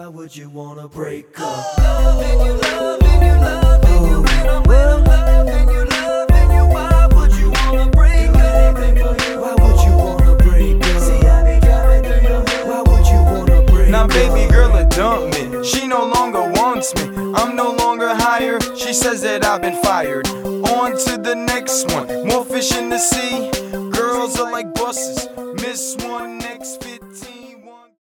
why would you wanna break up? Love and you love and you love and you when I'm love and you love and you why would you wanna break up? Why would you wanna break up? See I be coming through your hood. Why would you wanna break Now up? baby girl a dump me, she no longer wants me. I'm no longer higher, she says that I've been fired. On to the next one, more fish in the sea. Girls are like buses, miss one, next fish.